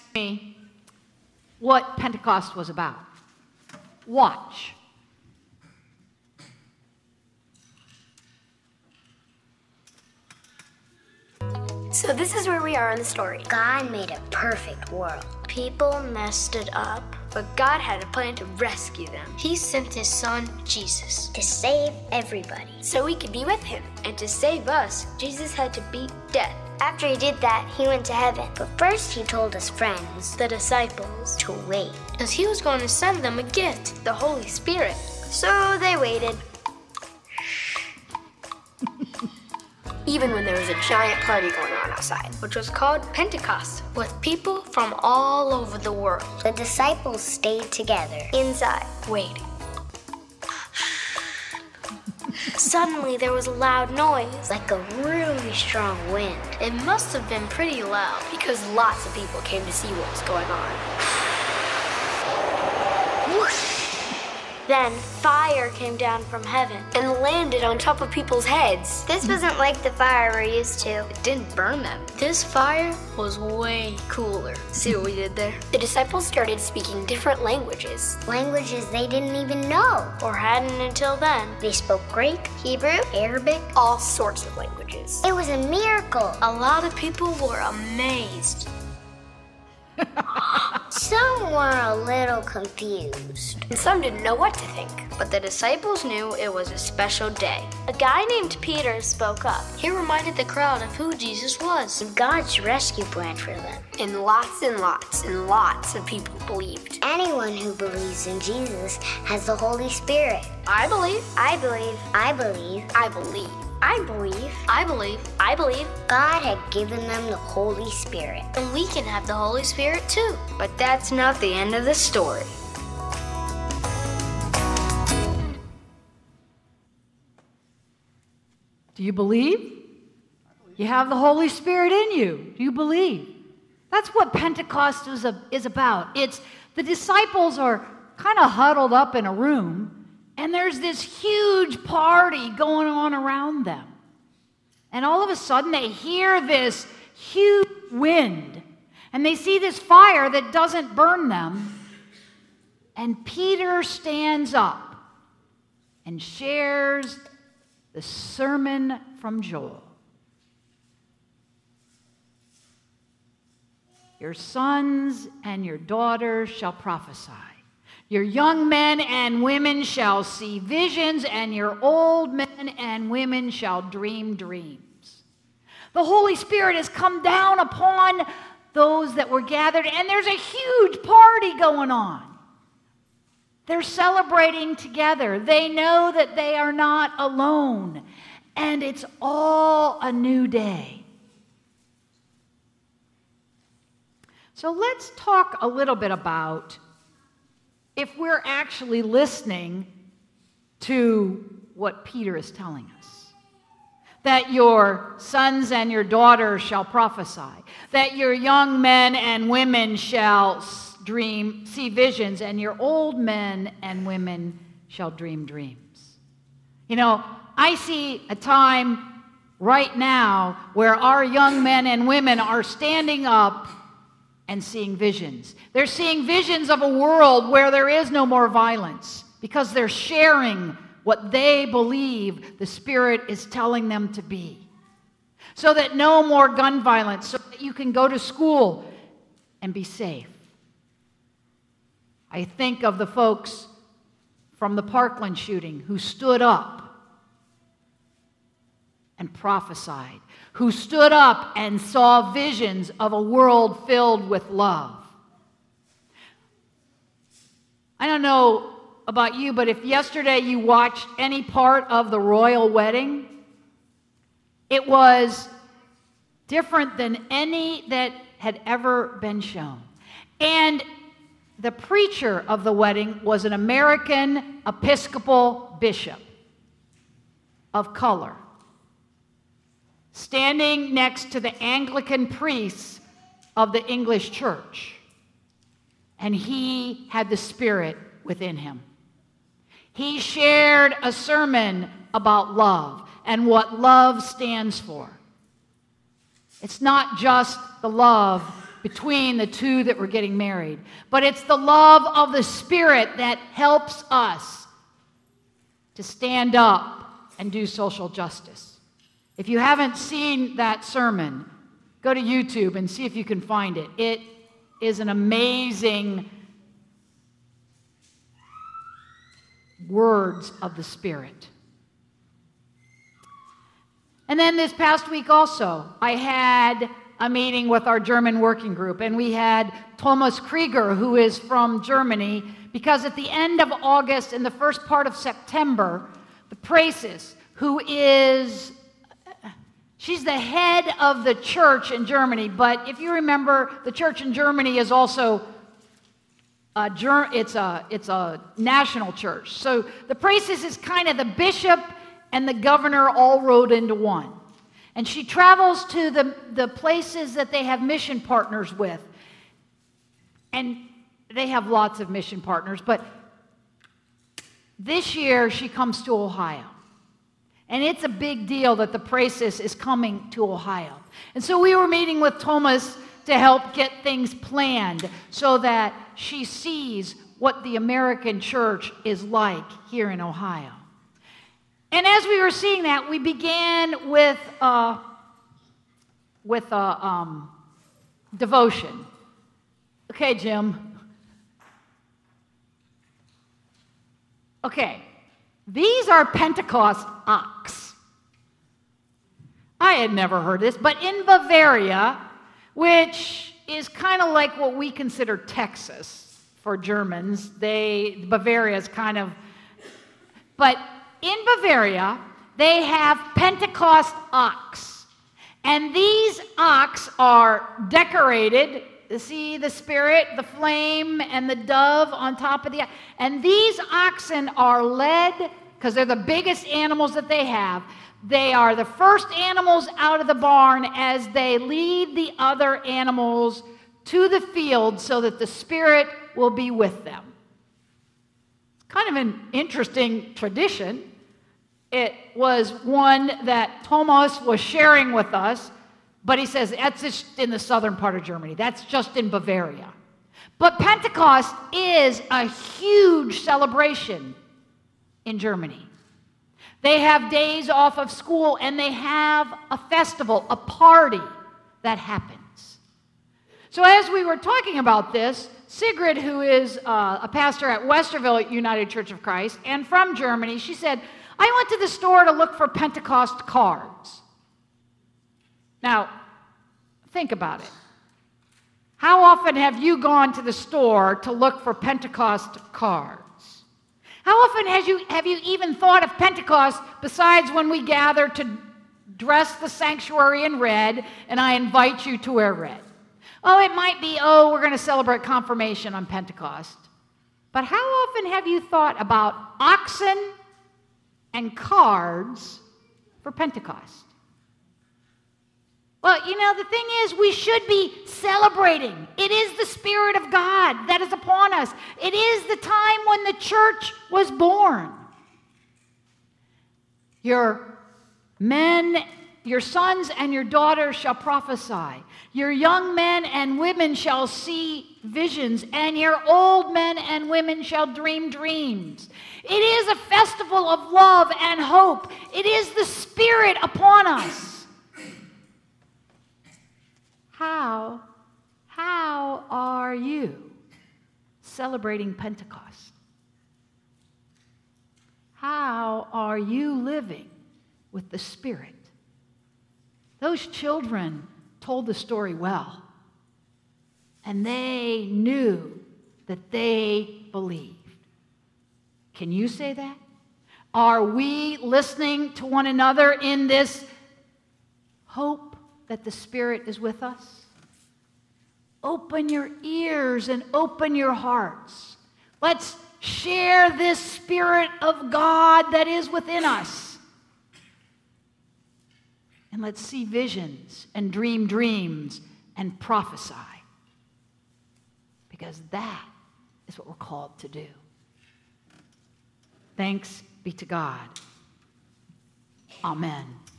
me what Pentecost was about. Watch. So this is where we are in the story. God made a perfect world. People messed it up, but God had a plan to rescue them. He sent his son, Jesus, To save everybody. so we could be with him. And to save us, Jesus had to beat death. After he did that, he went to heaven. But first he told his friends The disciples, to wait. because he was going to send them a gift, the Holy Spirit. So they waited. Even when there was a giant party going on outside, which was called Pentecost, with people from all over the world The disciples stayed together. inside, waiting. Suddenly there was a loud noise. Like a really strong wind. It must have been pretty loud because lots of people came to see what was going on. Whoosh! Then fire came down from heaven and landed on top of people's heads. This wasn't like the fire we're used to. It didn't burn them. This fire was way cooler. See what we did there? The disciples started speaking different languages, Languages they didn't even know. or hadn't until then. They spoke Greek, Hebrew, Arabic. All sorts of languages. It was a miracle. A lot of people were amazed. Some were a little confused. And some didn't know what to think. But the disciples knew it was a special day. A guy named Peter spoke up. He reminded the crowd of who Jesus was. God's rescue plan for them. And lots and lots and lots of people believed. Anyone who believes in Jesus has the Holy Spirit. I believe. I believe. I believe. I believe. I believe. I believe. I believe. God had given them the Holy Spirit. And we can have the Holy Spirit too. But that's not the end of the story. Do you believe? You have the Holy Spirit in you. Do you believe? That's what Pentecost is about. It's the disciples are kind of huddled up in a room, and there's this huge party going on around them. And all of a sudden, they hear this huge wind, and they see this fire that doesn't burn them. And Peter stands up and shares the sermon from Joel. Your sons and your daughters shall prophesy. Your young men and women shall see visions, and your old men and women shall dream dreams. The Holy Spirit has come down upon those that were gathered, and there's a huge party going on. They're celebrating together. They know that they are not alone, and it's all a new day. So let's talk a little bit about if we're actually listening to what Peter is telling us. That your sons and your daughters shall prophesy. That your young men and women shall see visions, and your old men and women shall dream dreams. You know, I see a time right now where our young men and women are standing up and seeing visions. They're seeing visions of a world where there is no more violence because they're sharing what they believe the Spirit is telling them to be. So that no more gun violence, so that you can go to school and be safe. I think of the folks from the Parkland shooting who stood up and prophesied, who stood up and saw visions of a world filled with love. I don't know about you, but if yesterday you watched any part of the royal wedding, it was different than any that had ever been shown. And the preacher of the wedding was an American Episcopal bishop of color, standing next to the Anglican priests of the English church. And he had the Spirit within him. He shared a sermon about love and what love stands for. It's not just the love between the two that were getting married. But it's the love of the Spirit that helps us to stand up and do social justice. If you haven't seen that sermon, go to YouTube and see if you can find it. It is an amazing words of the Spirit. And then this past week also, I had a meeting with our German working group, and we had Thomas Krieger, who is from Germany, because at the end of August and the first part of September, the Praeses, who is, she's the head of the church in Germany, but if you remember, the church in Germany is also it's a national church. So the Praeses is kind of the bishop and the governor all rolled into one. And she travels to the places that they have mission partners with. And they have lots of mission partners, but this year she comes to Ohio. And it's a big deal that the Praeses is coming to Ohio. And so we were meeting with Thomas to help get things planned so that she sees what the American church is like here in Ohio. And as we were seeing that, we began with devotion. Okay, Jim. Okay, these are Pentecost ox. I had never heard this, but in Bavaria, which is kind of like what we consider Texas for Germans, Bavaria is kind of, but in Bavaria, they have Pentecost ox. And these ox are decorated. See the Spirit, the flame, and the dove on top of the ox. And these oxen are led, because they're the biggest animals that they have. They are the first animals out of the barn as they lead the other animals to the field so that the Spirit will be with them. Kind of an interesting tradition. It was one that Thomas was sharing with us, but he says that's just in the southern part of Germany. That's just in Bavaria. But Pentecost is a huge celebration in Germany. They have days off of school, and they have a festival, a party that happens. So as we were talking about this, Sigrid, who is a pastor at Westerville United Church of Christ and from Germany, she said, I went to the store to look for Pentecost cards. Now, think about it. How often have you gone to the store to look for Pentecost cards? How often have you even thought of Pentecost besides when we gather to dress the sanctuary in red and I invite you to wear red? Oh, it might be, we're going to celebrate confirmation on Pentecost. But how often have you thought about oxen and cards for Pentecost? Well, the thing is, we should be celebrating. It is the Spirit of God that is upon us. It is the time when the church was born. Your sons and your daughters shall prophesy. Your young men and women shall see visions, and your old men and women shall dream dreams. It is a festival of love and hope. It is the Spirit upon us. How are you celebrating Pentecost? How are you living with the Spirit? Those children told the story well, and they knew that they believed. Can you say that? Are we listening to one another in this hope that the Spirit is with us? Open your ears and open your hearts. Let's share this Spirit of God that is within us. And let's see visions and dream dreams and prophesy. Because that is what we're called to do. Thanks be to God. Amen.